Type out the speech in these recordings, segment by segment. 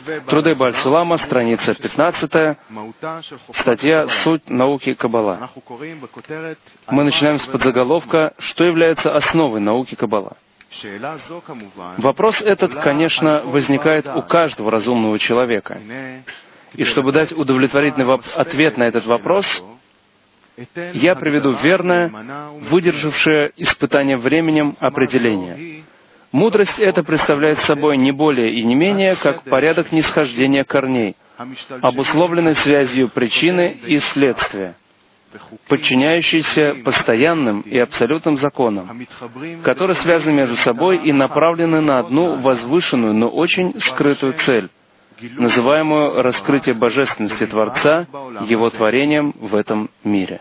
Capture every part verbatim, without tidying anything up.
Труды Бааль Сулама, страница пятнадцатая, статья «Суть науки Каббала». Мы начинаем с подзаголовка «Что является основой науки Каббала?». Вопрос этот, конечно, возникает у каждого разумного человека. И чтобы дать удовлетворительный ответ на этот вопрос, я приведу верное, выдержавшее испытание временем определение. Мудрость эта представляет собой не более и не менее, как порядок нисхождения корней, обусловленный связью причины и следствия, подчиняющийся постоянным и абсолютным законам, которые связаны между собой и направлены на одну возвышенную, но очень скрытую цель, называемую раскрытие божественности Творца Его творением в этом мире.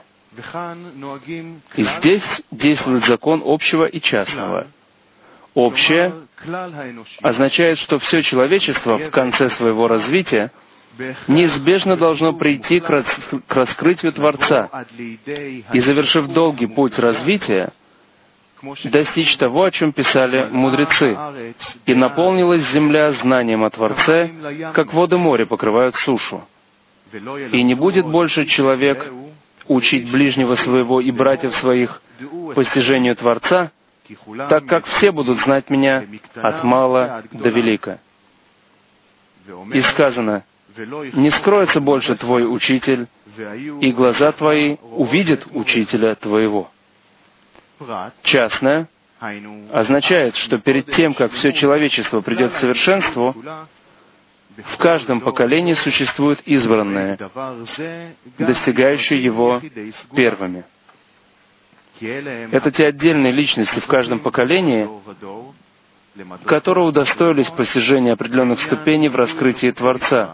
И здесь действует закон общего и частного. Общее означает, что все человечество в конце своего развития неизбежно должно прийти к, рас... к раскрытию Творца и, завершив долгий путь развития, достичь того, о чем писали мудрецы, и наполнилась земля знанием о Творце, как воды моря покрывают сушу. И не будет больше человек учить ближнего своего и братьев своих постижению Творца, так как все будут знать Меня от мала до велика. И сказано: «Не скроется больше твой учитель, и глаза твои увидят учителя твоего». Частное означает, что перед тем, как все человечество придет к совершенству, в каждом поколении существуют избранные, достигающие его первыми. Это те отдельные личности в каждом поколении, которые удостоились постижения определенных ступеней в раскрытии Творца.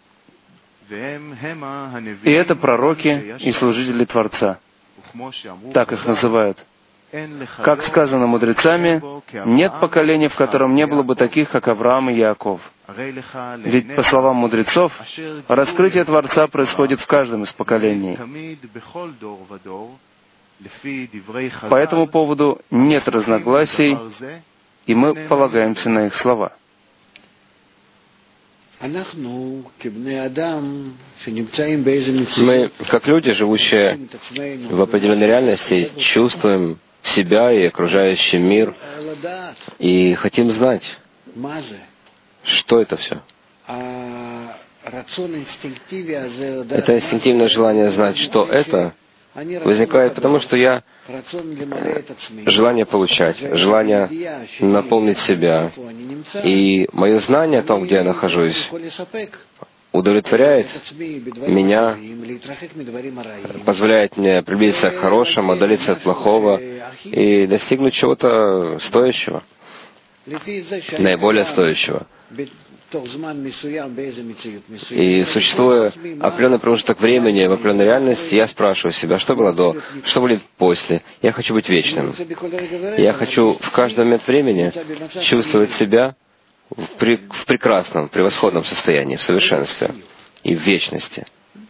И это пророки и служители Творца. Так их называют. Как сказано мудрецами, нет поколения, в котором не было бы таких, как Авраам и Яаков. Ведь, по словам мудрецов, раскрытие Творца происходит в каждом из поколений. По этому поводу нет разногласий, и мы полагаемся на их слова. Мы, как люди, живущие в определенной реальности, чувствуем себя и окружающий мир, и хотим знать, что это все. Это инстинктивное желание знать, что это, возникает потому, что я желание получать, желание наполнить себя. И мое знание о том, где я нахожусь, удовлетворяет меня, позволяет мне приблизиться к хорошему, отдалиться от плохого и достигнуть чего-то стоящего, наиболее стоящего. И существуя определенный промежуток времени в определенной реальности, я спрашиваю себя, что было до, что будет после. Я хочу быть вечным. Я хочу в каждый момент времени чувствовать себя в, при, в прекрасном, превосходном состоянии, в совершенстве и в вечности.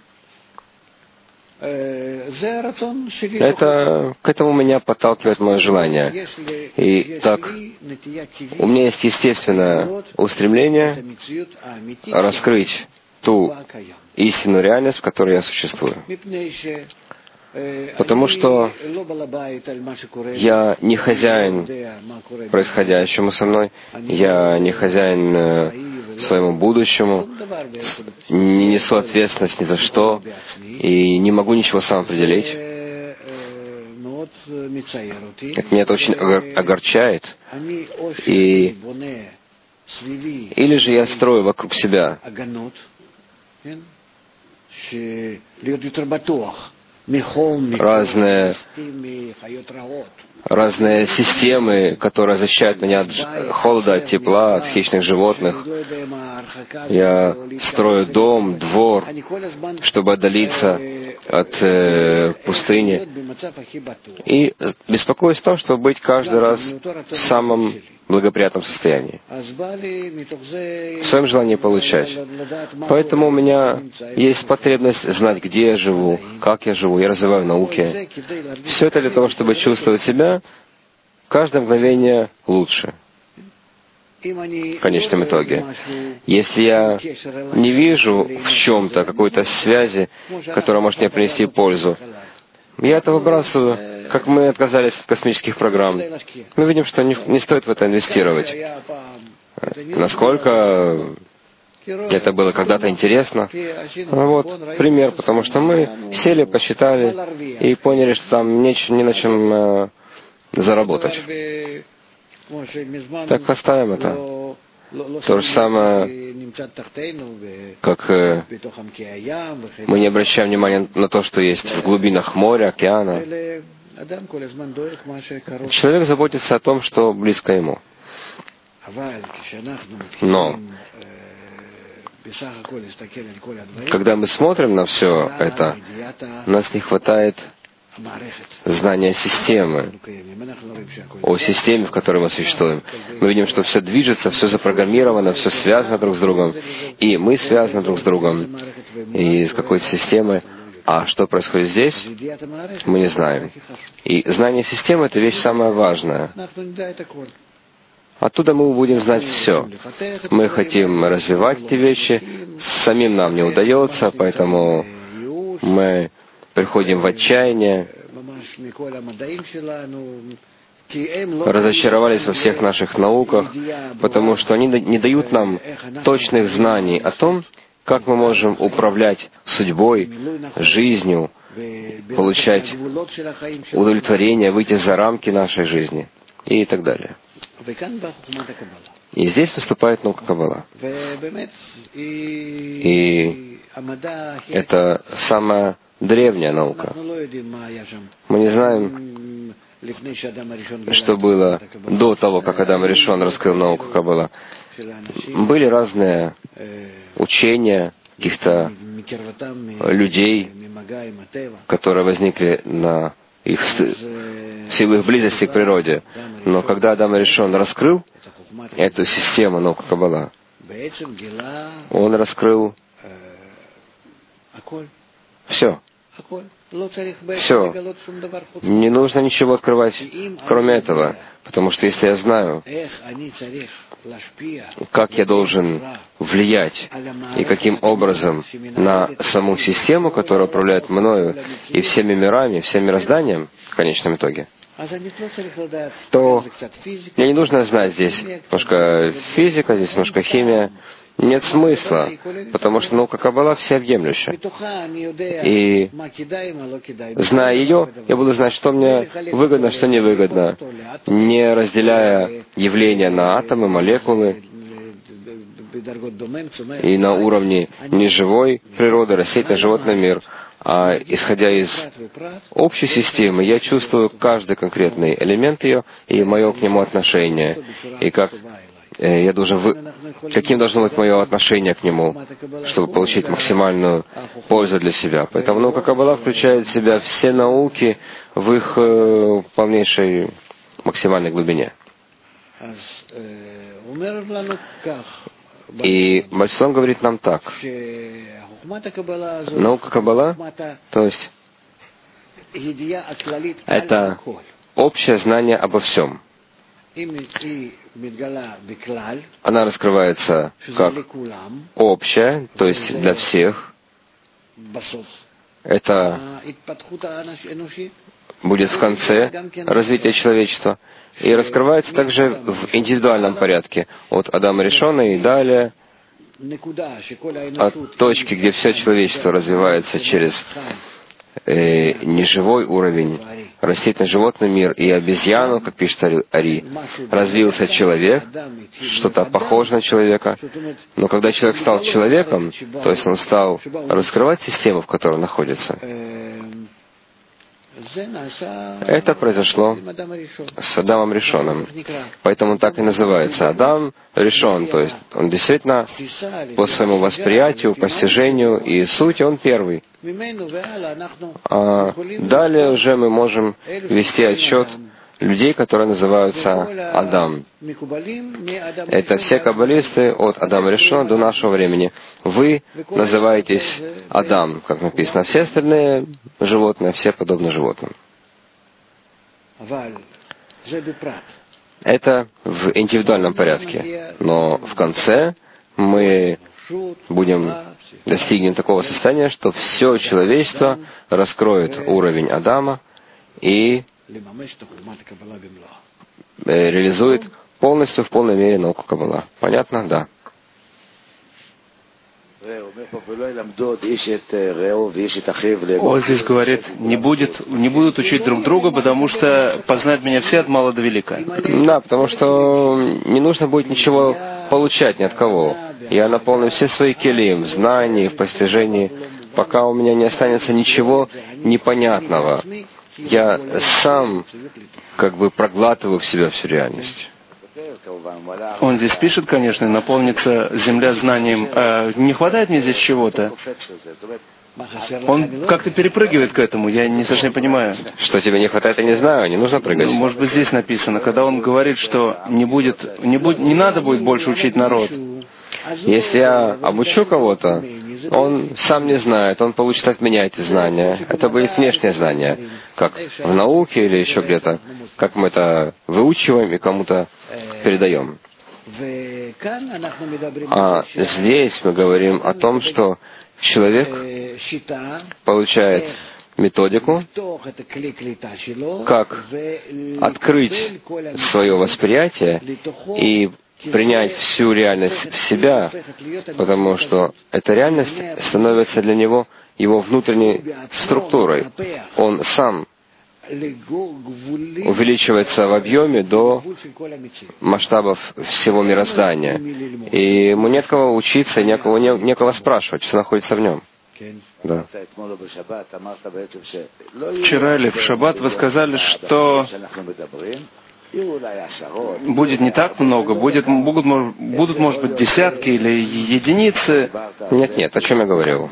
Это, к этому меня подталкивает мое желание. И так, у меня есть естественное устремление раскрыть ту истинную реальность, в которой я существую. Потому что я не хозяин происходящему со мной, я не хозяин своему будущему, не несу ответственность ни за что и не могу ничего сам определить. Это меня это очень огорчает. И или же я строю вокруг себя разные, разные системы, которые защищают меня от холода, от тепла, от хищных животных. Я строю дом, двор, чтобы отдалиться от э, пустыни. И беспокоюсь о том, чтобы быть каждый раз в самом благоприятном состоянии, в своем желании получать. Поэтому у меня есть потребность знать, где я живу, как я живу, я развиваю науки. Все это для того, чтобы чувствовать себя каждое мгновение лучше. в конечном итоге. Если я не вижу в чем-то какой-то связи, которая может мне принести пользу, я это выбрасываю, как мы отказались от космических программ. Мы видим, что не, не стоит в это инвестировать. Насколько это было когда-то интересно. Вот пример, потому что мы сели, посчитали и поняли, что там не, не на чем э, заработать. Так оставим это. То же самое, как э, мы не обращаем внимания на то, что есть в глубинах моря, океана. Человек заботится о том, что близко ему. Но когда мы смотрим на все это, у нас не хватает знания системы, о системе, в которой мы существуем. Мы видим, что все движется, все запрограммировано, все связано друг с другом, и мы связаны друг с другом, и с какой-то системой. А что происходит здесь, мы не знаем. И знание системы — это вещь самая важная. Оттуда мы будем знать все. Мы хотим развивать эти вещи, самим нам не удается, поэтому мы приходим в отчаяние, разочаровались во всех наших науках, потому что они не дают нам точных знаний о том, как мы можем управлять судьбой, жизнью, получать удовлетворение, выйти за рамки нашей жизни и так далее. И здесь выступает наука Каббала. И это самая древняя наука. Мы не знаем, что было до того, как Адам Ришон раскрыл науку Каббала. Были разные учения каких-то людей, которые возникли на их силу их близости к природе. Но когда Адам Ришон раскрыл эту систему науки Каббала, он раскрыл все. Все. Не нужно ничего открывать, кроме этого. Потому что если я знаю, как я должен влиять и каким образом на саму систему, которая управляет мною и всеми мирами, всем мирозданием, в конечном итоге, то мне не нужно знать здесь немножко физика, здесь немножко химия. Нет смысла, потому что наука Каббала всеобъемлющая. И зная ее, я буду знать, что мне выгодно, что невыгодно, не разделяя явления на атомы, молекулы, и на уровне неживой природы, растительный, животный мир. А исходя из общей системы, я чувствую каждый конкретный элемент ее и мое к нему отношение. И как я должен вы... каким должно быть мое отношение к нему, чтобы получить максимальную пользу для себя. Поэтому наука Каббала включает в себя все науки в их э, полнейшей максимальной глубине. И Бальсулам говорит нам так. Наука Каббала, то есть это общее знание обо всем. Она раскрывается как общая, то есть для всех. Это будет в конце развития человечества. И раскрывается также в индивидуальном порядке. От Адама Ришона и далее, от точки, где все человечество развивается через э, неживой уровень, растительный животный мир и обезьяну, как пишет Ари, развился человек, что-то похоже на человека. Но когда человек стал человеком, то есть он стал раскрывать систему, в которой он находится, это произошло с Адамом Ришоном. Поэтому так и называется Адам Ришон. То есть он действительно по своему восприятию, постижению и сути он первый. А далее уже мы можем вести отчет людей, которые называются Адам. Это все каббалисты от Адама Ришона до нашего времени. Вы называетесь Адам, как написано. Все остальные животные, все подобны животным. Это в индивидуальном порядке. Но в конце мы будем достигнем такого состояния, что все человечество раскроет уровень Адама и реализует полностью, в полной мере науку Каббала. Понятно? Да. Он здесь говорит, не, будет, не будут учить друг друга, потому что познают меня все от мала до велика. Да, потому что не нужно будет ничего получать ни от кого. Я наполню все свои келим в знании, в постижении, пока у меня не останется ничего непонятного. Я сам как бы проглатываю в себя всю реальность. Он здесь пишет, конечно, наполнится земля знанием. А не хватает мне здесь чего-то? Он как-то перепрыгивает к этому, я не совсем понимаю. Что тебе не хватает, я не знаю, не нужно прыгать. Может быть, здесь написано, когда он говорит, что не будет, не, будет, не надо будет больше учить народ. Если я обучу кого-то, он сам не знает, он получит от меня эти знания. Это будет внешнее знание, как в науке или еще где-то, как мы это выучиваем и кому-то передаем. А здесь мы говорим о том, что человек получает методику, как открыть свое восприятие и принять всю реальность в себя, потому что эта реальность становится для него его внутренней структурой. Он сам увеличивается в объеме до масштабов всего мироздания. И ему нет кого учиться, некого, не, некого спрашивать, что находится в нем. Да. Вчера или в шаббат вы сказали, что будет не так много, будет, будут, будут, может быть, десятки или единицы. Нет, нет, о чем я говорил?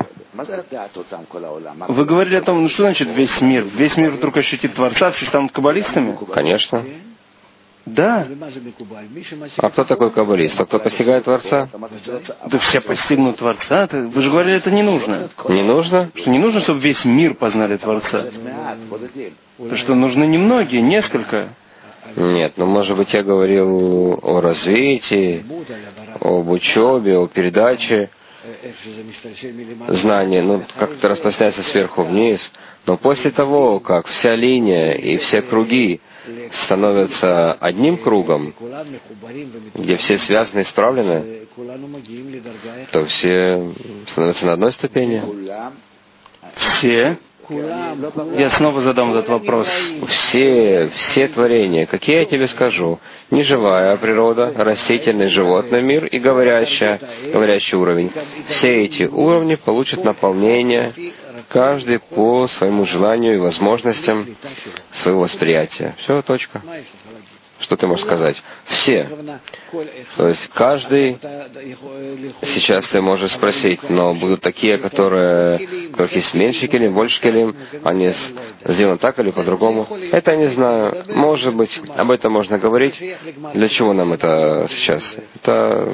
Вы говорили о том, ну что значит весь мир? Весь мир вдруг ощутит Творца, все станут каббалистами? Конечно. Да. А кто такой каббалист? А кто постигает Творца? Да все постигнут Творца. Вы же говорили, это не нужно. Не нужно? Что не нужно, чтобы весь мир познали Творца. Что нужны немногие, несколько. Нет, ну может быть я говорил о развитии, об учебе, о передаче знания, ну как это распространяется сверху вниз. Но после того, как вся линия и все круги становятся одним кругом, где все связаны и справлены, то все становятся на одной ступени. Все? Я снова задам этот вопрос. Все, все творения, какие я тебе скажу, неживая природа, растительный, животный мир и говорящая, говорящий уровень. Все эти уровни получат наполнение, каждый по своему желанию и возможностям своего восприятия. Все, точка. Что ты можешь сказать? Все. То есть каждый, сейчас ты можешь спросить, но будут такие, которые, у которых есть меньше келим, больше келим, они сделаны так или по-другому. Это я не знаю. Может быть, об этом можно говорить. Для чего нам это сейчас? Это,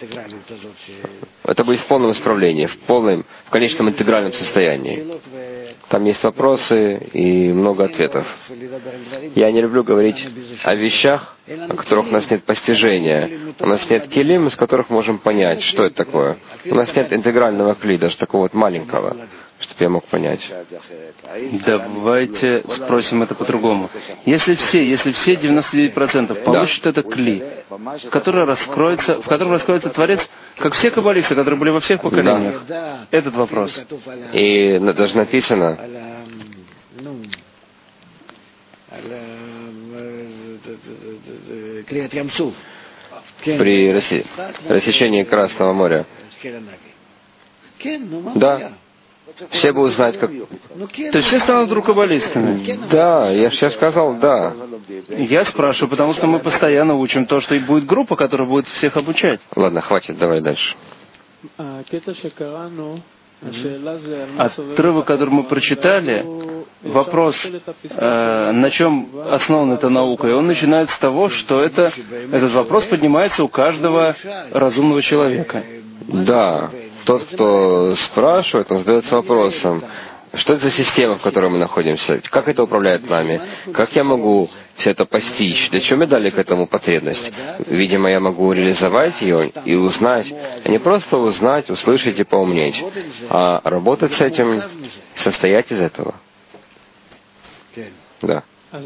это будет в полном исправлении, в полном, в конечном интегральном состоянии. Там есть вопросы и много ответов. Я не люблю говорить о вещах, о которых у нас нет постижения. У нас нет келим, из которых можем понять, что это такое. У нас нет интегрального кли, даже такого вот маленького, чтобы я мог понять. Давайте спросим это по-другому. Если все, если все девяносто девять процентов получат да. это кли, который раскроется, в котором раскроется Творец, как все каббалисты, которые были во всех поколениях, да. этот вопрос. И даже написано, при рассечении Красного моря. Да. Все будут знать, как... То есть все станут вдруг каббалистами? Да, я же сейчас сказал, да. Я спрашиваю, потому что мы постоянно учим то, что и будет группа, которая будет всех обучать. Ладно, хватит, давай дальше. Отрывок, который мы прочитали, вопрос, э, на чем основана эта наука, и он начинается с того, что это, этот вопрос поднимается у каждого разумного человека. Да. Тот, кто спрашивает, он задается вопросом, Что это за система, в которой мы находимся? Как это управляет нами? Как я могу все это постичь? Для чего мне дали к этому потребность? Видимо, я могу реализовать ее и узнать, а не просто узнать, услышать и поумнеть, а работать с этим, состоять из этого. Да.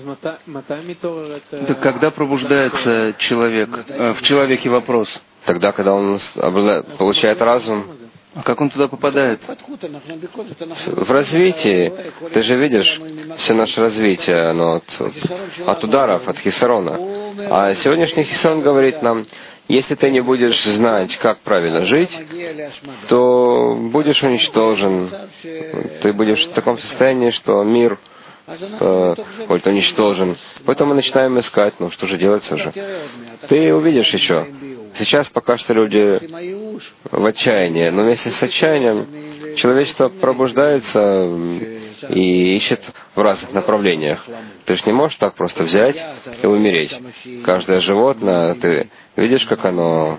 Так когда пробуждается человек, э, в человеке вопрос? Тогда, когда он получает разум. А как он туда попадает? В развитии. Ты же видишь, все наше развитие, оно от, от ударов, от хисарона. А сегодняшний хисарон говорит нам, если ты не будешь знать, как правильно жить, то будешь уничтожен. Ты будешь в таком состоянии, что мир э, будет уничтожен. Поэтому мы начинаем искать, ну что же делать уже? Ты увидишь еще. Сейчас пока что люди в отчаянии, но вместе с отчаянием человечество пробуждается и ищет в разных направлениях. Ты же не можешь так просто взять и умереть. Каждое животное, ты видишь, как оно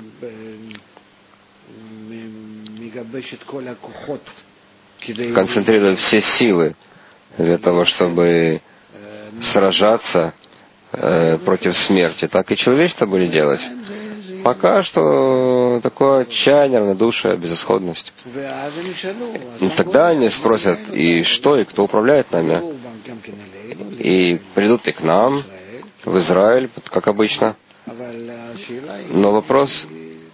концентрирует все силы для того, чтобы сражаться э, против смерти. Так и человечество будет делать. Пока что такое отчаяние, равнодушие, безысходность. И тогда они спросят, и что, и кто управляет нами? И придут и к нам, в Израиль, как обычно. Но вопрос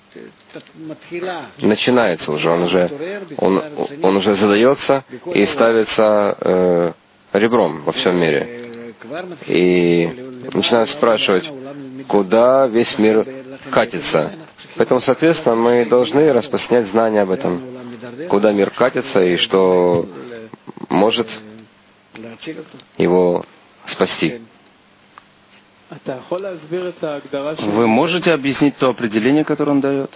начинается уже, он уже, он, он уже задается и ставится э, ребром во всем мире. И начинают спрашивать, куда весь мир катится. Поэтому, соответственно, мы должны распространять знания об этом, куда мир катится и что может его спасти. Вы можете объяснить то определение, которое он дает?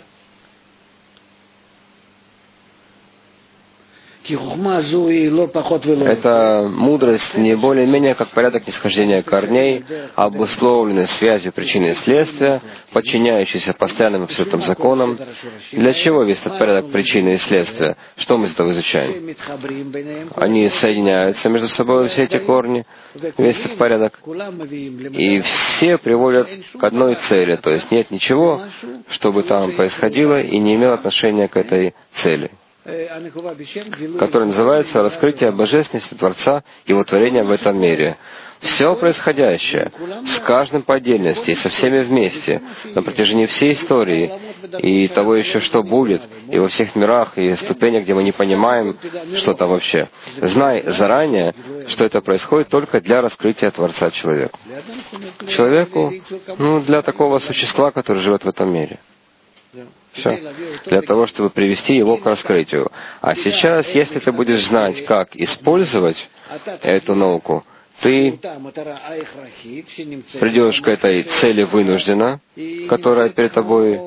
Эта мудрость не более-менее как порядок нисхождения корней, обусловленный связью причины и следствия, подчиняющийся постоянным абсолютным законам. Для чего весь этот порядок причины и следствия? Что мы из этого изучаем? Они соединяются между собой, все эти корни, весь этот порядок. И все приводят к одной цели, то есть нет ничего, что бы там происходило и не имело отношения к этой цели, который называется «Раскрытие божественности Творца и Его творения в этом мире». Все происходящее, с каждым по отдельности и со всеми вместе, на протяжении всей истории, и того еще, что будет, и во всех мирах, и ступенях, где мы не понимаем, что там вообще. Знай заранее, что это происходит только для раскрытия Творца человеку. Человеку, ну, для такого существа, который живет в этом мире. Все. Для того, чтобы привести его к раскрытию. А сейчас, если ты будешь знать, как использовать эту науку, ты придешь к этой цели вынужденно, которая перед тобой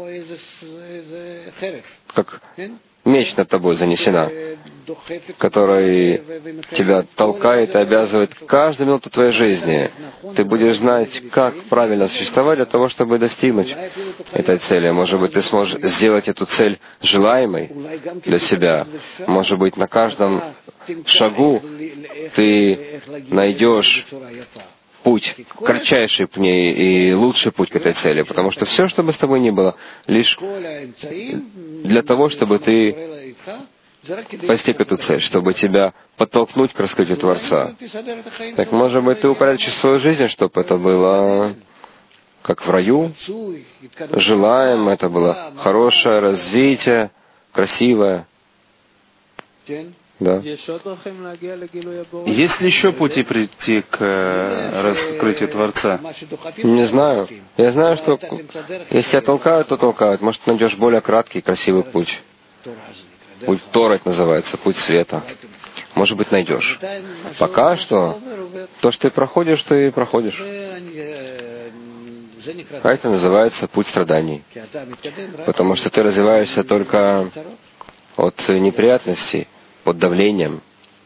как меч над тобой занесена, который тебя толкает и обязывает каждую минуту твоей жизни. Ты будешь знать, как правильно существовать для того, чтобы достигнуть этой цели. Может быть, ты сможешь сделать эту цель желаемой для себя. Может быть, на каждом шагу ты найдешь путь, кратчайший к ней и лучший путь к этой цели. Потому что все, что бы с тобой ни было, лишь для того, чтобы ты постиг эту цель, чтобы тебя подтолкнуть к раскрытию Творца. Так, может быть, ты упорядочишь свою жизнь, чтобы это было как в раю, желаем, это было хорошее развитие, красивое. Да. Есть ли еще пути прийти к раскрытию Творца? Не знаю. Я знаю, что если тебя толкают, то толкают. Может, найдешь более краткий, красивый путь. Путь Тора это называется, путь света. Может быть, найдешь. Пока что, то, что ты проходишь, ты проходишь. А это называется путь страданий. Потому что ты развиваешься только от неприятностей, под давлением.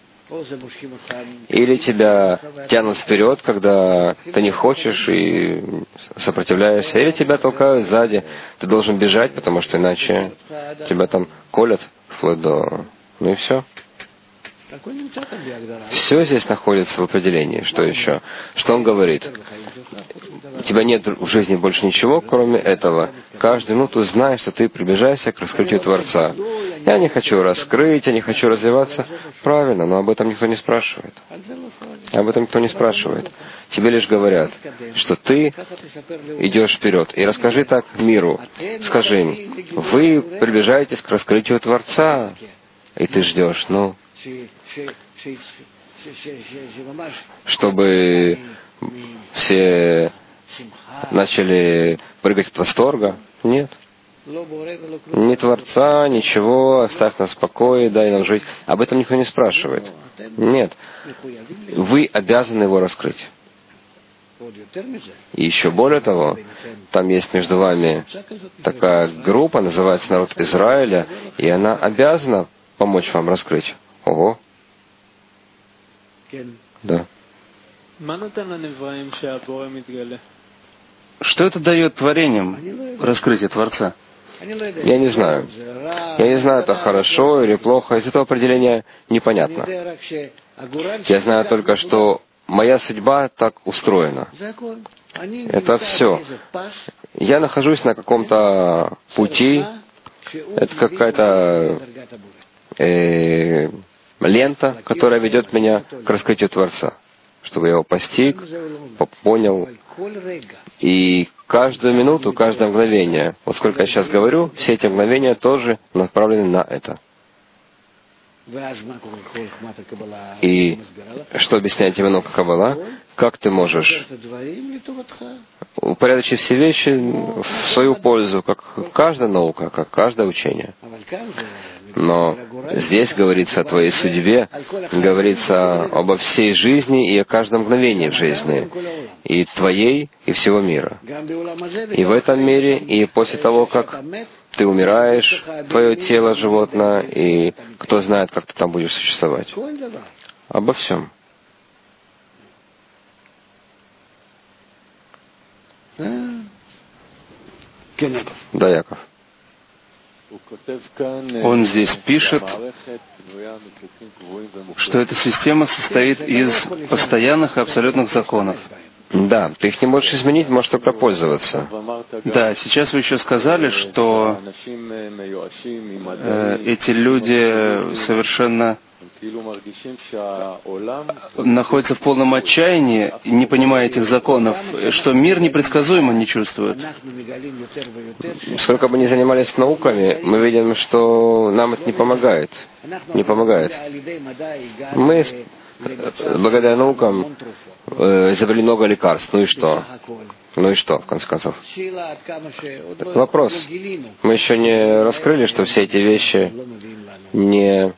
Или тебя тянут вперед, когда ты не хочешь и сопротивляешься, или тебя толкают сзади. Ты должен бежать, потому что иначе тебя там колят вплоть до... Ну и все. Все здесь находится в определении. Что еще? Что он говорит? У тебя нет в жизни больше ничего, кроме этого. Каждую минуту знай, что ты приближаешься к раскрытию Творца. Я не хочу раскрыть, я не хочу развиваться. Правильно, но об этом никто не спрашивает. Об этом никто не спрашивает. Тебе лишь говорят, что ты идешь вперед. И расскажи так миру. Скажи им, вы приближаетесь к раскрытию Творца. И ты ждешь, ну, чтобы все начали прыгать от восторга. Нет. Ни Творца, ничего, оставь нас в покое, дай нам жить. Об этом никто не спрашивает. Нет. Вы обязаны его раскрыть. И еще более того, там есть между вами такая группа, называется народ Израиля, и она обязана помочь вам раскрыть. Ого. Да. Что это дает творениям, раскрытие Творца? Я не знаю. Я не знаю, это хорошо или плохо. Из этого определения непонятно. Я знаю только, что моя судьба так устроена. Это все. Я нахожусь на каком-то пути. Это какая-то э, лента, которая ведет меня к раскрытию Творца, чтобы я его постиг, понял. И каждую минуту, каждое мгновение, вот сколько я сейчас говорю, все эти мгновения тоже направлены на это. И что объясняет тебе наука Каббала? Как ты можешь упорядочить все вещи в свою пользу, как каждая наука, как каждое учение. Но здесь говорится о твоей судьбе, говорится обо всей жизни и о каждом мгновении в жизни, и твоей, и всего мира. И в этом мире, и после того, как ты умираешь, твое тело животное, и кто знает, как ты там будешь существовать. Обо всем. Да, Яков. Он здесь пишет, что эта система состоит из постоянных и абсолютных законов. Да, ты их не можешь изменить, можешь только пользоваться. Да, сейчас вы еще сказали, что э, эти люди совершенно находятся в полном отчаянии, не понимая этих законов, что мир непредсказуемо не чувствует. Сколько бы ни занимались науками, мы видим, что нам это не помогает. Не помогает. Мы благодаря наукам изобрели много лекарств. Ну и что? Ну и что, в конце концов? Вопрос. Мы еще не раскрыли, что все эти вещи не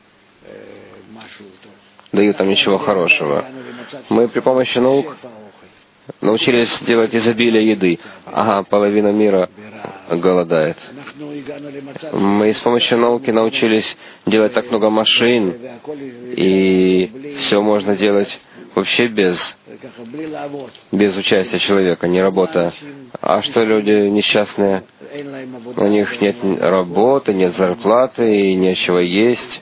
дают нам ничего хорошего. Мы при помощи наук научились делать изобилие еды. Ага, половина мира голодает. Мы с помощью науки научились делать так много машин, и все можно делать вообще без, без участия человека, не работая. А что люди несчастные? У них нет работы, нет зарплаты, и нечего есть.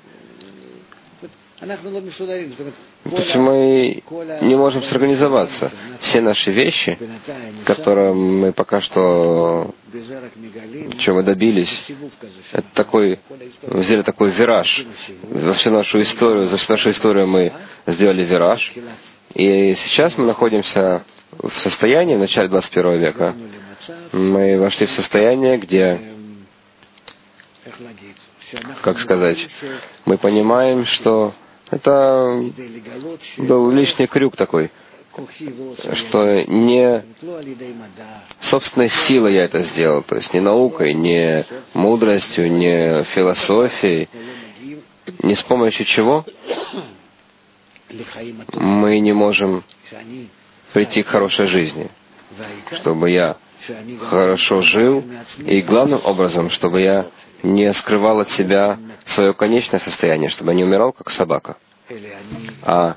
Почему мы не можем сорганизоваться? Все наши вещи, которые мы пока что, чего мы добились, это такой, взяли такой вираж. Во всю нашу историю, за всю нашу историю мы сделали вираж. И сейчас мы находимся в состоянии, в начале двадцать первого века, мы вошли в состояние, где, как сказать, мы понимаем, что это был лишний крюк такой, что не собственной силой я это сделал, то есть не наукой, не мудростью, не философией, не с помощью чего мы не можем прийти к хорошей жизни, чтобы я хорошо жил, и главным образом, чтобы я не скрывал от себя свое конечное состояние, чтобы я не умирал, как собака. А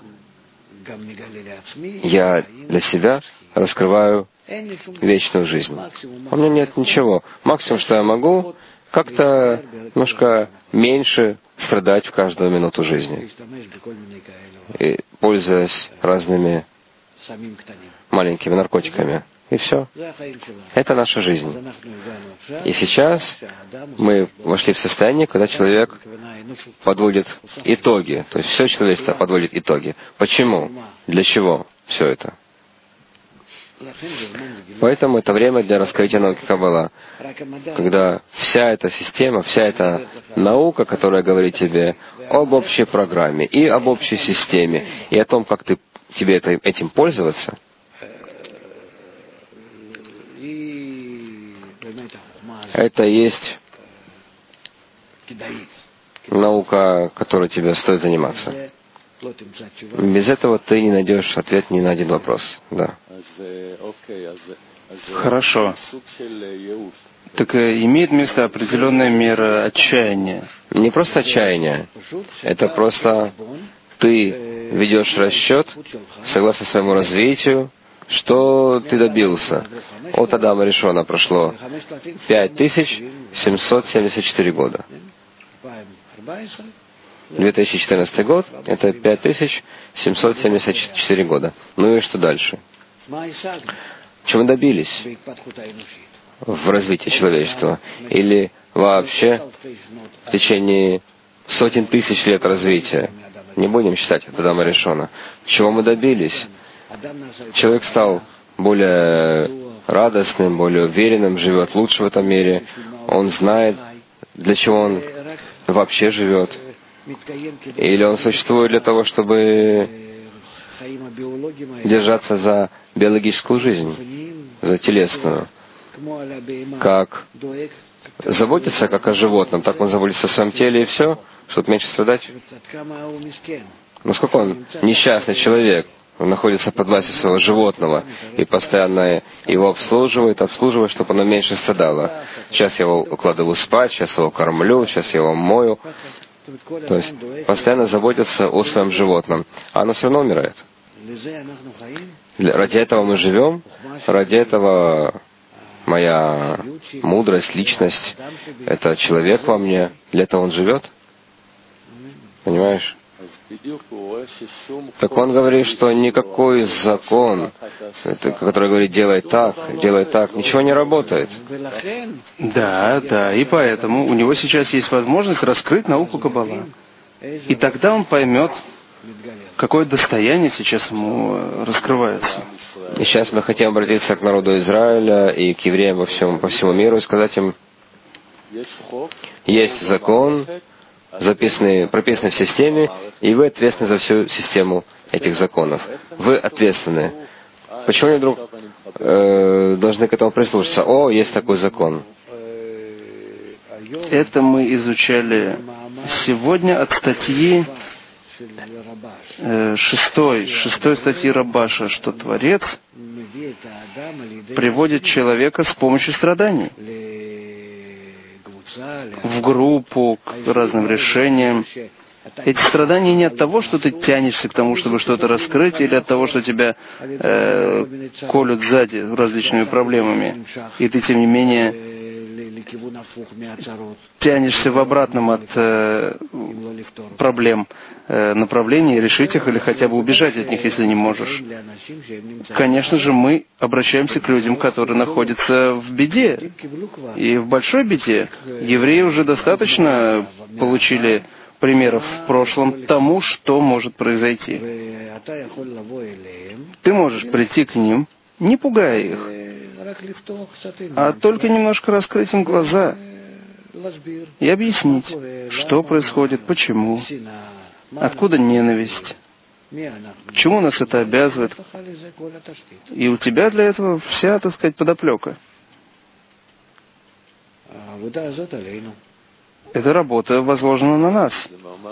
я для себя раскрываю вечную жизнь. У меня нет ничего. Максимум, что я могу, как-то немножко меньше страдать в каждую минуту жизни, и пользуясь разными маленькими наркотиками. И все. Это наша жизнь. И сейчас мы вошли в состояние, когда человек подводит итоги. То есть все человечество подводит итоги. Почему? Для чего все это? Поэтому это время для раскрытия науки Каббала. Когда вся эта система, вся эта наука, которая говорит тебе об общей программе и об общей системе, и о том, как ты, тебе это, этим пользоваться, это и есть наука, которой тебе стоит заниматься. Без этого ты не найдешь ответ ни на один вопрос. Да. Хорошо. Так имеет место определенная мера отчаяния. Не просто отчаяние. Это просто ты ведешь расчет согласно своему развитию, что ты добился. От Адама Ришона прошло пять тысяч семьсот семьдесят четыре года. две тысячи четырнадцатый год — это пять тысяч семьсот семьдесят четыре года. Ну и что дальше? Чего мы добились в развитии человечества? Или вообще в течение сотен тысяч лет развития? Не будем считать от Адама Ришона. Чего мы добились? Человек стал более радостным, более уверенным, живет лучше в этом мире. Он знает, для чего он вообще живет. Или он существует для того, чтобы держаться за биологическую жизнь, за телесную. Как заботиться, как о животном, так он заботится о своем теле и все, чтобы меньше страдать. Насколько он несчастный человек, он находится под властью своего животного и постоянно его обслуживает, обслуживает, чтобы оно меньше страдало. Сейчас я его укладываю спать, сейчас я его кормлю, сейчас я его мою. То есть постоянно заботиться о своем животном. А оно все равно умирает. Ради этого мы живем, ради этого моя мудрость, личность, это человек во мне, для этого он живет. Понимаешь? Так он говорит, что никакой закон, который говорит «делай так, делай так», ничего не работает. Да, да, и поэтому у него сейчас есть возможность раскрыть науку Каббала. И тогда он поймет, какое достояние сейчас ему раскрывается. И сейчас мы хотим обратиться к народу Израиля и к евреям во всем, по всему миру и сказать им, есть закон, записанный, прописанный в системе, и вы ответственны за всю систему этих законов. Вы ответственны. Почему они вдруг э, должны к этому прислушаться? О, есть такой закон. Это мы изучали сегодня от статьи э, шестой, шестой статьи Рабаша, что Творец приводит человека с помощью страданий в группу, к разным решениям. Эти страдания не от того, что ты тянешься к тому, чтобы что-то раскрыть, или от того, что тебя э, колют сзади различными проблемами, и ты, тем не менее, тянешься в обратном от э, проблем э, направлении, решить их или хотя бы убежать от них, если не можешь. Конечно же, мы обращаемся к людям, которые находятся в беде, и в большой беде. Евреи уже достаточно получили примеров в прошлом тому, что может произойти. Ты можешь прийти к ним, не пугая их, а только немножко раскрыть им глаза и объяснить, что происходит, почему, откуда ненависть, к чему нас это обязывает. И у тебя для этого вся, так сказать, подоплека. Эта работа возложена на нас.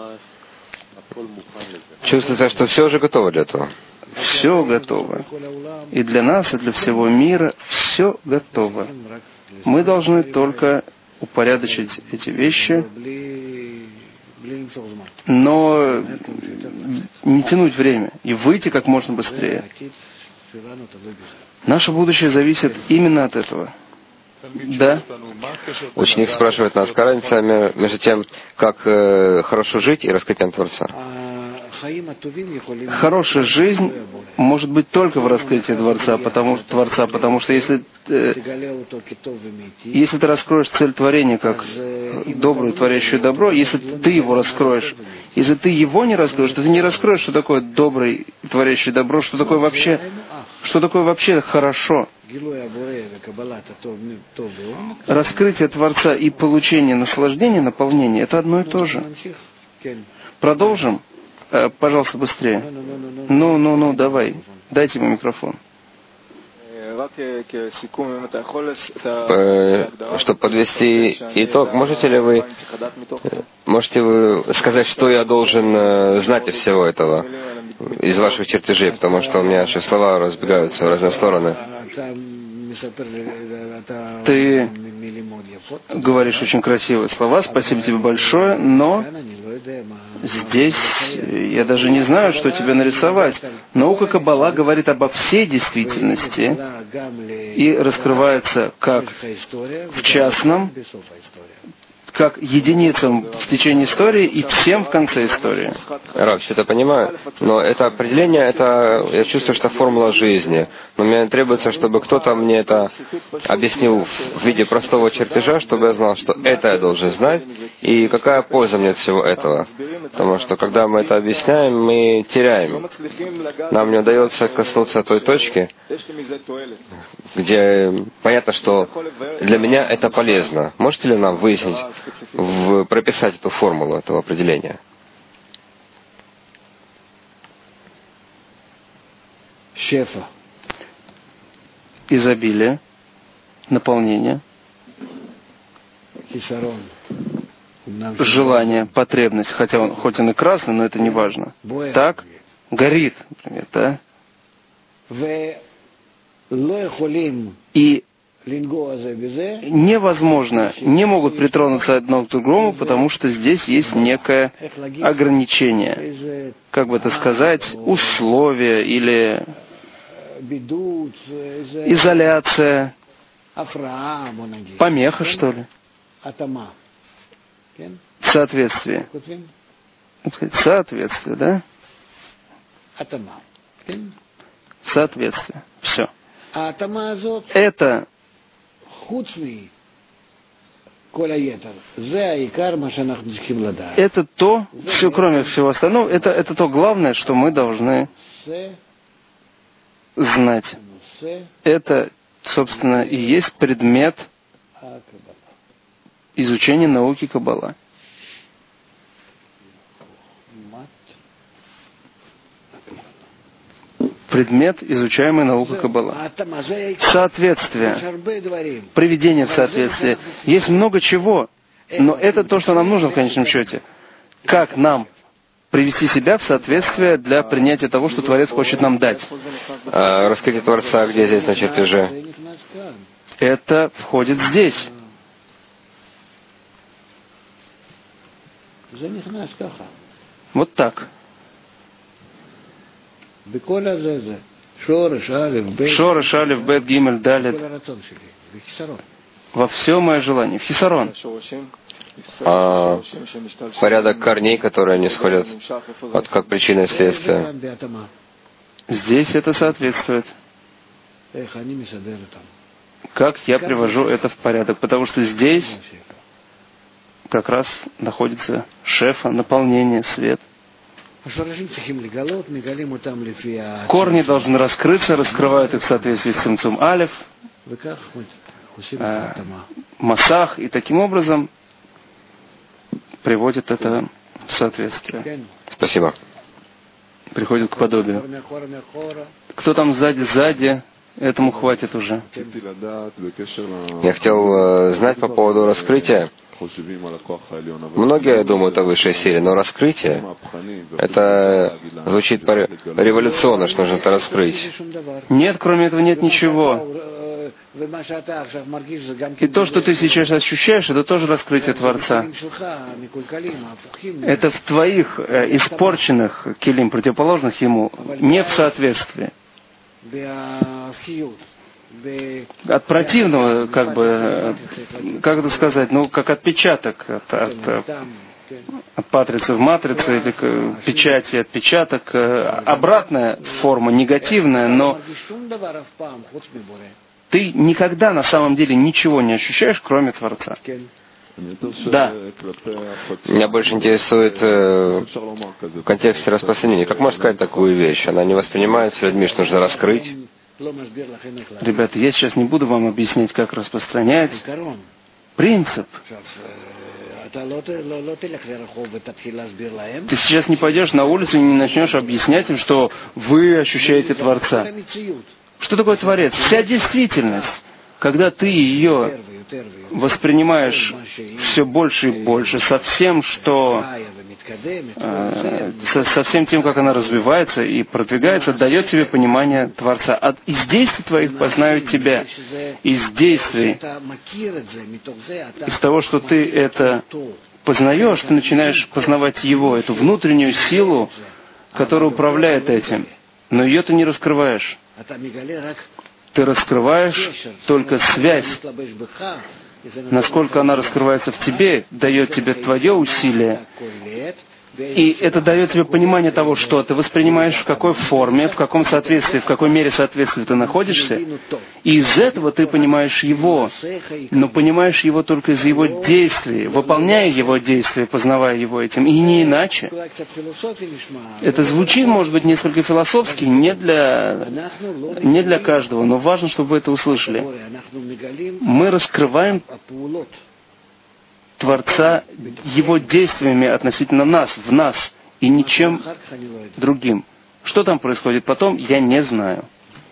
Чувствуется, что все уже готово для этого. Все готово. И для нас, и для всего мира все готово. Мы должны только упорядочить эти вещи, но не тянуть время и выйти как можно быстрее. Наше будущее зависит именно от этого. Да. Ученик спрашивает нас, какая разница между тем, как э, хорошо жить и раскрытием Творца. Хорошая жизнь может быть только в раскрытии Творца, потому, Творца, потому что если, э, если ты раскроешь цель творения как добрую, творящую добро, если ты его раскроешь, если ты его не раскроешь, то ты не раскроешь, что такое добрый, творящий добро, что такое вообще, что такое вообще хорошо. Раскрытие Творца и получение наслаждения, наполнения — это одно и то же. Продолжим? Пожалуйста, быстрее. Ну, ну, ну, давай. Дайте ему микрофон. Чтобы подвести итог, можете ли вы, можете вы сказать, что я должен знать из всего этого, из ваших чертежей, потому что у меня еще слова разбегаются в разные стороны. Ты говоришь очень красивые слова, спасибо тебе большое, но здесь я даже не знаю, что тебе нарисовать. Наука Каббала говорит обо всей действительности и раскрывается как в частном, как единицам в течение истории и всем в конце истории. Рав, все это понимаю, но это определение, это, я чувствую, что формула жизни. Но мне требуется, чтобы кто-то мне это объяснил в виде простого чертежа, чтобы я знал, что это я должен знать, и какая польза мне от всего этого. Потому что, когда мы это объясняем, мы теряем. Нам не удается коснуться той точки, где понятно, что для меня это полезно. Можете ли нам выяснить, в, прописать эту формулу, этого определения? Шефа. Изобилие, наполнение, желание, потребность, хотя он, хоть он и красный, но это не важно. Так, горит, например, да? И невозможно, не могут притронуться одно к другому, потому что здесь есть некое ограничение, как бы это сказать, условие или изоляция, помеха, что ли, соответствие. Соответствие, да? Соответствие. Все. Это Это то, все кроме всего остального, это, это то главное, что мы должны знать. Это, собственно, и есть предмет изучения науки Каббала. Предмет, изучаемый наукой Каббала. Соответствие. Приведение в соответствие. Есть много чего, но это то, что нам нужно в конечном счете. Как нам привести себя в соответствие для принятия того, что Творец хочет нам дать. А раскрытие Творца где здесь на чертеже? Это входит здесь. Вот так. Шореш, Алиф, Бет, Гимель, Далет. Во все мое желание. В хисарон. А порядок корней, которые не сходят, вот как причина и следствие. Здесь это соответствует. Как я привожу это в порядок? Потому что здесь как раз находится шефа, наполнение, свет. Корни должны раскрыться, раскрывают их в соответствии с цимцум алеф, э, масах, и таким образом приводит это в соответствие. Спасибо. Приходит к подобию. Кто там сзади, сзади, этому хватит уже. Я хотел э, знать по поводу раскрытия. Многие думают о высшей силе, но раскрытие, это звучит революционно, что нужно это раскрыть. Нет, кроме этого нет ничего. И то, что ты сейчас ощущаешь, это тоже раскрытие Творца. Это в твоих э, испорченных килим, противоположных ему, не в соответствии. от противного, как бы, как это сказать, ну, как отпечаток от, от, от матрицы в матрице, или к печати отпечаток, обратная форма, негативная, но ты никогда на самом деле ничего не ощущаешь, кроме Творца. Да. Меня больше интересует э, в контексте распространения. Как можно сказать такую вещь? Она не воспринимается людьми, что нужно раскрыть. Ребята, я сейчас не буду вам объяснять, как распространять. Принцип. Ты сейчас не пойдешь на улицу и не начнешь объяснять им, что вы ощущаете Творца. Что такое Творец? Вся действительность. Когда ты ее воспринимаешь все больше и больше, со всем, что, э, со, со всем тем, как она развивается и продвигается, дает тебе понимание Творца. От, из действий твоих познают тебя. Из действий, из того, что ты это познаешь, ты начинаешь познавать Его, эту внутреннюю силу, которая управляет этим. Но ее ты не раскрываешь. Ты раскрываешь только связь. Насколько она раскрывается в тебе, дает тебе твое усилие. И это дает тебе понимание того, что ты воспринимаешь, в какой форме, в каком соответствии, в какой мере соответствия ты находишься. И из этого ты понимаешь Его. Но понимаешь Его только из Его действий, выполняя Его действия, познавая Его этим. И не иначе. Это звучит, может быть, несколько философски, не для, не для каждого, но важно, чтобы вы это услышали. Мы раскрываем Творца Его действиями относительно нас, в нас, и ничем другим. Что там происходит потом, я не знаю.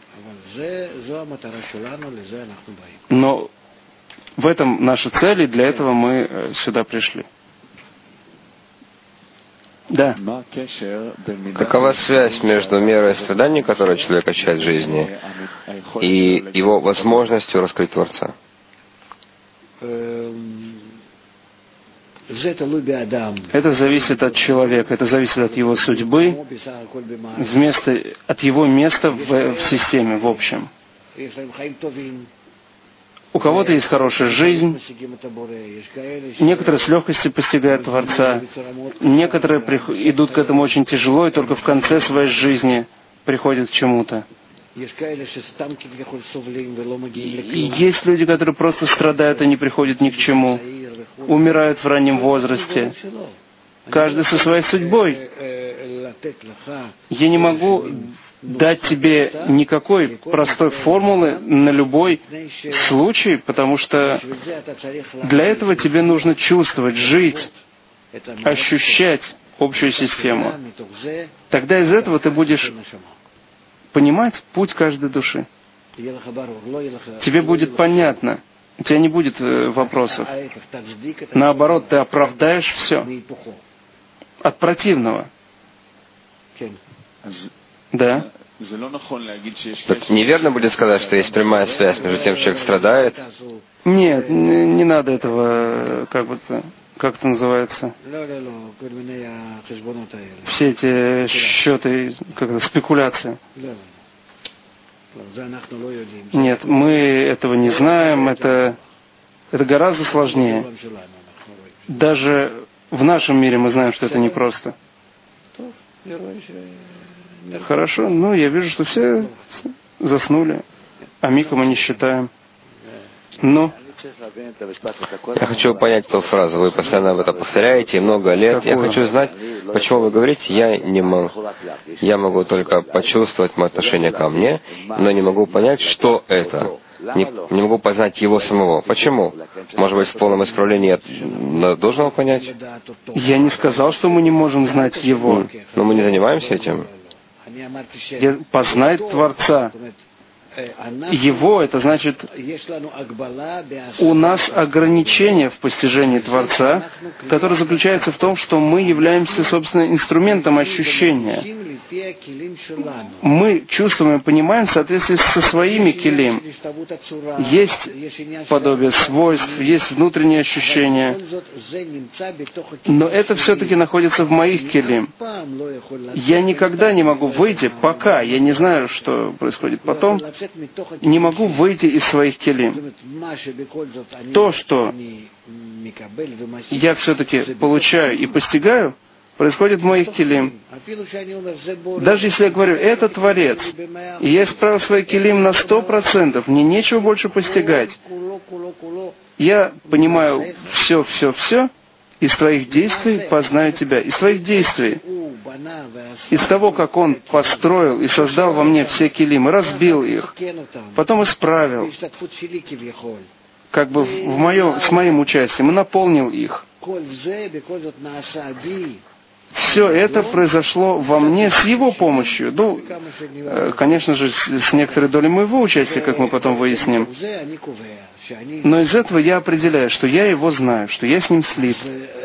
Но в этом наша цель, и для этого мы сюда пришли. Да. Какова связь между мерой страданий, которые человек ощущает в жизни, и его возможностью раскрыть Творца? Это зависит от человека, это зависит от его судьбы, вместо, от его места в, в системе, в общем. У кого-то есть хорошая жизнь, некоторые с легкостью постигают Творца, некоторые прих- идут к этому очень тяжело и только в конце своей жизни приходят к чему-то. И есть люди, которые просто страдают и не приходят ни к чему, умирают в раннем возрасте. Каждый со своей судьбой. Я не могу дать тебе никакой простой формулы на любой случай, потому что для этого тебе нужно чувствовать, жить, ощущать общую систему. Тогда из этого ты будешь понимать путь каждой души. Тебе будет понятно. У тебя не будет э, вопросов. Наоборот, ты оправдаешь все от противного. Да. Так неверно будет сказать, что есть прямая связь между тем, что человек страдает? Нет, не, не надо этого, как бы, как это называется? Все эти счеты, как это, спекуляции. Нет, мы этого не знаем, это, это гораздо сложнее. Даже в нашем мире мы знаем, что это непросто. Хорошо, ну я вижу, что все заснули, а микро мы не считаем. Ну. Я хочу понять эту фразу. Вы постоянно это повторяете, много лет. Я хочу знать, почему вы говорите, я не могу. Я могу только почувствовать мое отношение ко мне, но не могу понять, что это. Не, не могу познать его самого. Почему? Может быть, в полном исправлении я должен его понять? Я не сказал, что мы не можем знать его. Но мы не занимаемся этим. Я познать Творца. Его, это значит, у нас ограничение в постижении Творца, которое заключается в том, что мы являемся, собственно, инструментом ощущения. Мы чувствуем и понимаем в соответствии со своими килим. Есть подобие свойств, есть внутренние ощущения. Но это все-таки находится в моих килим. Я никогда не могу выйти, пока я не знаю, что происходит потом, не могу выйти из своих келим. То, что я все-таки получаю и постигаю, происходит в моих келим. Даже если я говорю, это Творец, и я исправил свои келим на сто процентов, мне нечего больше постигать. Я понимаю все, все, все, из твоих действий познаю тебя. Из твоих действий, из того, как он построил и создал во мне все келим, и разбил их, потом исправил, как бы в моем, с моим участием, и наполнил их. Все это произошло во мне с его помощью. Ну, конечно же, с некоторой долей моего участия, как мы потом выясним. Но из этого я определяю, что я его знаю, что я с ним слит.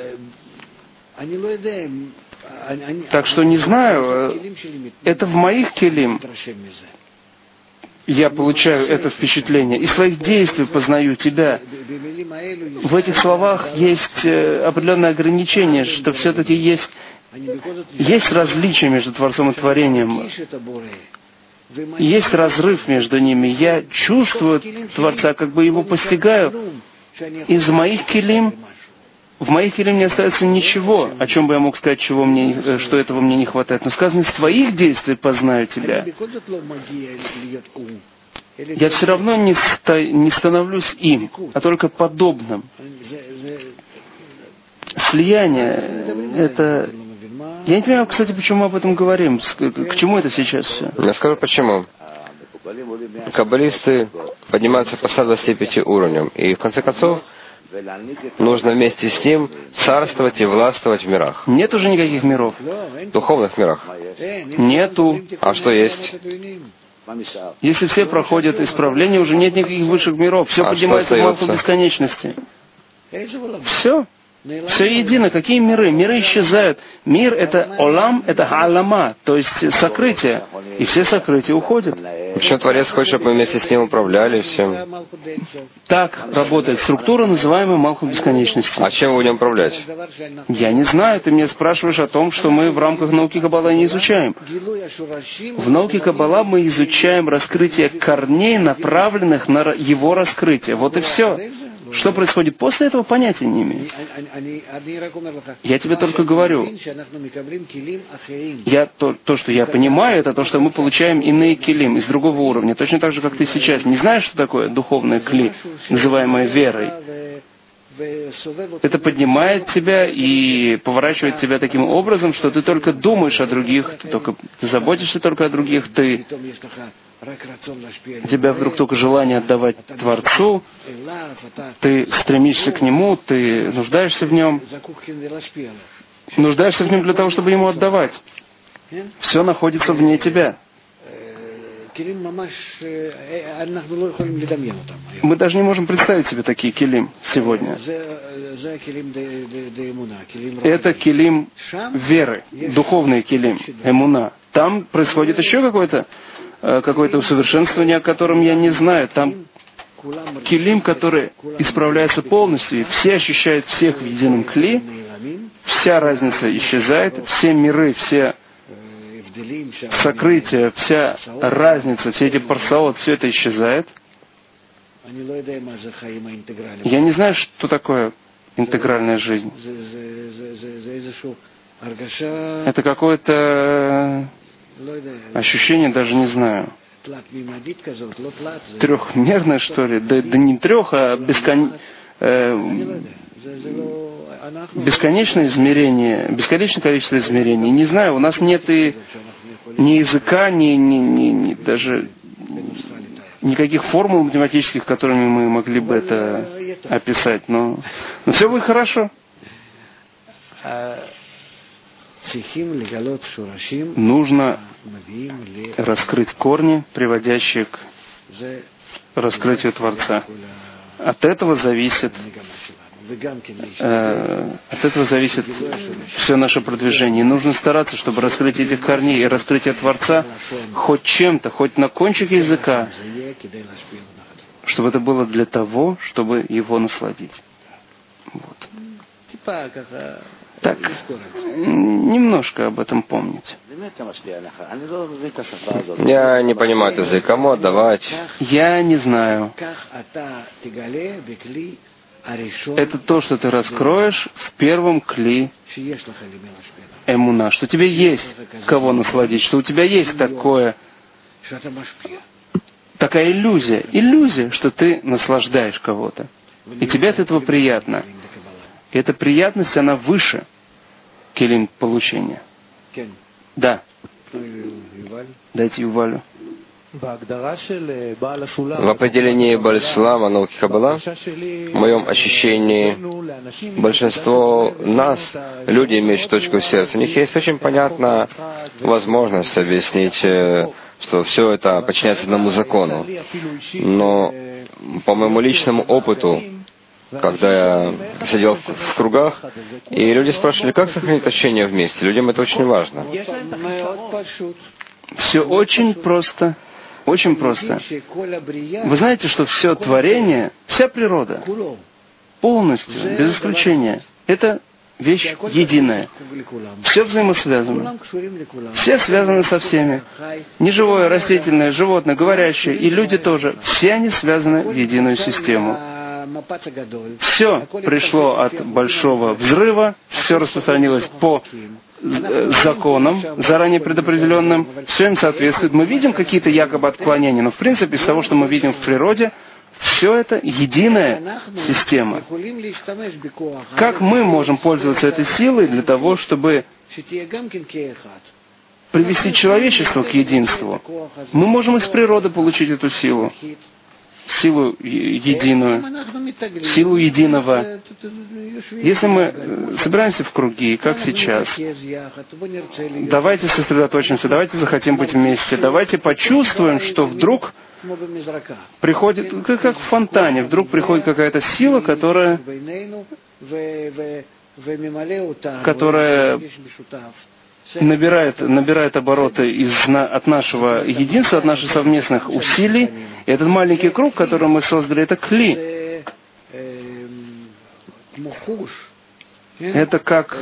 Так что не знаю, это в моих келим. Я получаю это впечатление. Из своих действий познаю тебя. В этих словах есть определенное ограничение, что все-таки есть, есть различие между Творцом и Творением. Есть разрыв между ними. Я чувствую Творца, как бы его постигаю. Из моих келим, в моих келим не остается ничего, о чем бы я мог сказать, чего мне, что этого мне не хватает. Но сказано, из твоих действий познаю тебя. Я все равно не, ста, не становлюсь им, а только подобным. Слияние — это... Я не понимаю, кстати, почему мы об этом говорим. К чему это сейчас все? Я скажу почему. Каббалисты поднимаются по ста двадцати пяти уровням. И в конце концов нужно вместе с ним царствовать и властвовать в мирах. Нет уже никаких миров. В духовных мирах. Нету. А что есть? Если все проходят исправление, уже нет никаких высших миров. Все а поднимается в массу бесконечности. Все. Все едино. Какие миры? Миры исчезают. Мир — это олам, это хаалама, то есть сокрытие. И все сокрытия уходят. И почему Творец хочет, чтобы мы вместе с ним управляли всем? Так работает структура, называемая Малхут бесконечности. А чем мы будем управлять? Я не знаю. Ты меня спрашиваешь о том, что мы в рамках науки Каббала не изучаем. В науке Каббала мы изучаем раскрытие корней, направленных на его раскрытие. Вот и все. Что происходит после этого, понятия не имею. Я тебе только говорю. Я, то, то, что я понимаю, это то, что мы получаем иные келим из другого уровня. Точно так же, как ты сейчас не знаешь, что такое духовное кли, называемое верой. Это поднимает тебя и поворачивает тебя таким образом, что ты только думаешь о других, ты, только, ты заботишься только о других, ты... У тебя вдруг только желание отдавать Творцу, ты стремишься к Нему, ты нуждаешься в Нем, нуждаешься в Нем для того, чтобы Ему отдавать. Все находится вне тебя. Мы даже не можем представить себе такие келим сегодня. Это келим веры, духовный келим, эмуна. Там происходит еще какое-то какое-то усовершенствование, о котором я не знаю. Там келим, который исправляется полностью, и все ощущают всех в едином кли, вся разница исчезает, все миры, все сокрытия, вся разница, все эти парсаот, все это исчезает. Я не знаю, что такое интегральная жизнь. Это какое-то ощущение, даже не знаю. Трехмерное, что ли? Да, да не трех, а бескон... э... бесконечное измерение, бесконечное количество измерений. Не знаю, у нас нет и ни языка, ни, ни, ни, ни даже никаких формул математических, которыми мы могли бы это описать. Но, но все будет хорошо. Нужно раскрыть корни, приводящие к раскрытию Творца. От этого зависит, э, от этого зависит все наше продвижение. И нужно стараться, чтобы раскрыть этих корней и раскрытие Творца хоть чем-то, хоть на кончике языка, чтобы это было для того, чтобы его насладить. Вот. так немножко об этом помнить. Я не понимаю этот язык. Кому отдавать? Я не знаю. Это то, что ты раскроешь в первом кли эмуна, что тебе есть кого насладить, что у тебя есть такое, такая иллюзия, иллюзия, что ты наслаждаешь кого-то. И тебе от этого приятно. И эта приятность, она выше келим получения. Да. Дайте Ювалю. В определении Баль-Шулама науки Каббала, в моем ощущении, большинство нас, люди, имеющие точку в сердце, у них есть очень понятная возможность объяснить, что все это подчиняется одному закону. Но по моему личному опыту, когда я сидел в кругах, и люди спрашивали, как сохранить общение вместе, людям это очень важно. Все очень просто. Очень просто. Вы знаете, что все творение, вся природа, полностью, без исключения, это вещь единая. Все взаимосвязано. Все связаны со всеми. Неживое, растительное, животное, говорящее, и люди тоже. Все они связаны в единую систему. Все пришло от большого взрыва, все распространилось по законам, заранее предопределенным, все им соответствует. Мы видим какие-то якобы отклонения, но в принципе из того, что мы видим в природе, все это единая система. Как мы можем пользоваться этой силой для того, чтобы привести человечество к единству? Мы можем из природы получить эту силу. Силу единую, силу единого. Если мы собираемся в круги, как сейчас, давайте сосредоточимся, давайте захотим быть вместе, давайте почувствуем, что вдруг приходит, как в фонтане, вдруг приходит какая-то сила, которая, которая набирает, набирает обороты из, на, от нашего единства, от наших совместных усилий. И этот маленький круг, который мы создали, это кли. Это как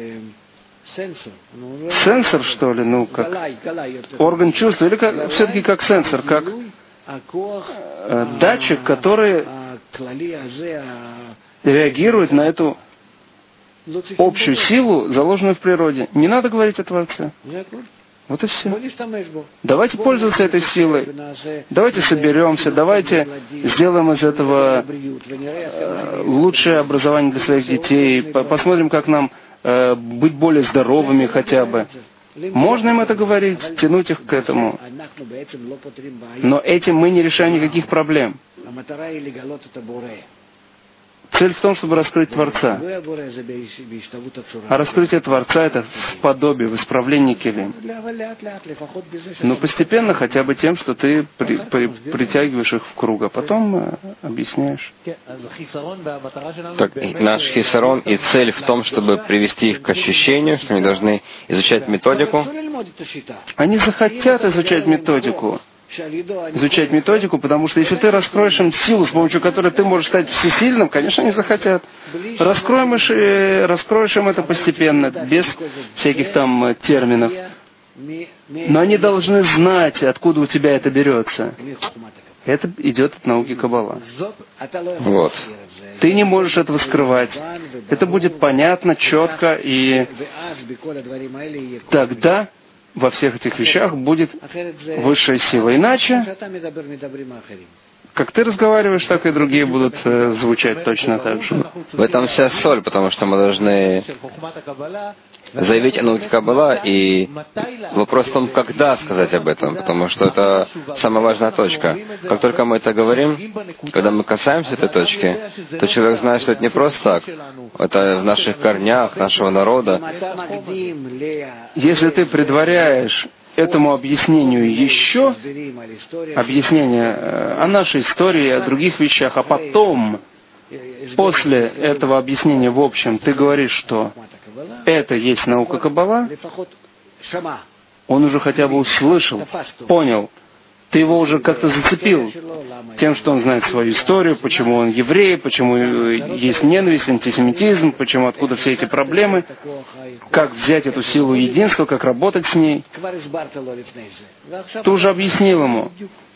сенсор, что ли, ну, как орган чувства, или как, все-таки как сенсор, как э, датчик, который реагирует на эту общую силу, заложенную в природе. Не надо говорить о Творце. Вот и все. Давайте пользоваться этой силой. Давайте соберемся, давайте сделаем из этого э, лучшее образование для своих детей. Посмотрим, как нам э, быть более здоровыми хотя бы. Можно им это говорить, тянуть их к этому. Но этим мы не решаем никаких проблем. Цель в том, чтобы раскрыть Творца. А раскрытие Творца — это в подобии, в исправлении келим. Но постепенно хотя бы тем, что ты при, при, притягиваешь их в круг, а потом э, объясняешь. Так, наш хисарон и цель в том, чтобы привести их к ощущению, что они должны изучать методику. Они захотят изучать методику. изучать методику, потому что если ты раскроешь им силу, с помощью которой ты можешь стать всесильным, конечно, они захотят. Раскроем и раскроешь им это постепенно, без всяких там терминов. Но они должны знать, откуда у тебя это берется. Это идет от науки Каббала. Вот. Ты не можешь этого скрывать. Это будет понятно, четко, и тогда во всех этих вещах будет высшая сила. Иначе, как ты разговариваешь, так и другие будут э, звучать точно так же. В этом вся соль, потому что мы должны заявить о науке Каббала, и вопрос в том, когда сказать об этом, потому что это самая важная точка. Как только мы это говорим, когда мы касаемся этой точки, то человек знает, что это не просто так. Это в наших корнях, нашего народа. Если ты предваряешь этому объяснению еще объяснение о нашей истории, о других вещах, а потом, после этого объяснения в общем, ты говоришь, что это есть наука Каббала, он уже хотя бы услышал, понял, Ты его уже как-то зацепил тем, что он знает свою историю, почему он еврей, почему есть ненависть, антисемитизм, почему, откуда все эти проблемы, как взять эту силу единства, как работать с ней. Ты уже объяснил ему.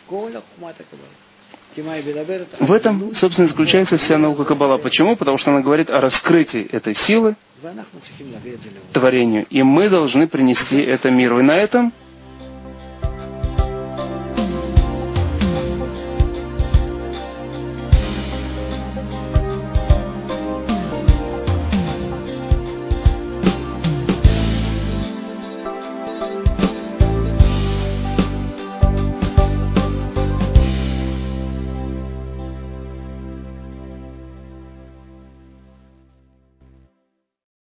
В этом, собственно, заключается вся наука Каббала. Почему? Потому что она говорит о раскрытии этой силы творению, и мы должны принести это миру. И на этом